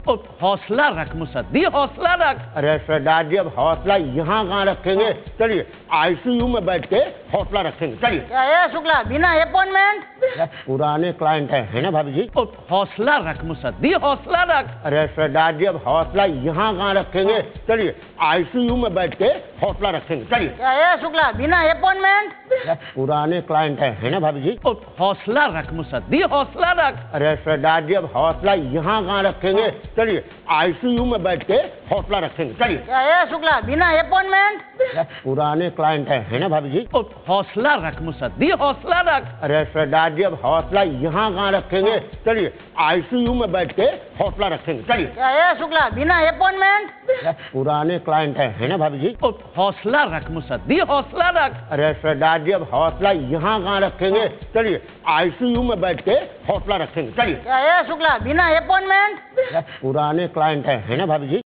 हौसला रख मुसद्दी, हौसला रख। अरे सरदार जी अब हौसला यहाँ कहाँ रखेंगे, चलिए आईसीयू में बैठ के हौसला रखेंगे, चलिए। क्या है शुक्ला, बिना अपॉइंटमेंट? पुराने क्लाइंट है ना भाभी जी। हौसला रख मुसद्दी, हौसला रख। अरे सरदार जी अब हौसला यहाँ कहाँ रखेंगे, चलिए आईसीयू में बैठ के हौसला रखेंगे, चलिए। क्या है शुक्ला, बिना अपॉइंटमेंट? पुराने क्लाइंट है ना भाभी जी। हौसला रख मुसद्दी, हौसला रख। अरे सरदार जी अब हौसला यहाँ कहाँ रखेंगे, चलिए आईसीयू में बैठ के हौसला रखेंगे, चलिए। क्या है शुक्ला, बिना अपॉइंटमेंट? पुराने क्लाइंट है ना भाभी जी। हौसला रख मुसद्दी, हौसला रख। अरे सरदार जी अब हौसला यहाँ कहाँ रखेंगे, चलिए आईसीयू में बैठ के हौसला रखेंगे, चलिए। क्या है शुक्ला, बिना अपॉइंटमेंट? पुराने क्लाइंट है ना भाभी जी। हौसला रख मुसद्दी, हौसला रख। अरे सरदार जी अब हौसला यहाँ कहाँ रखेंगे, चलिए आईसीयू में बैठ के हौसला रखेंगे, चलिए। क्या है शुक्ला, बिना अपॉइंटमेंट? पुराने क्लाइंट है ना भाभी जी।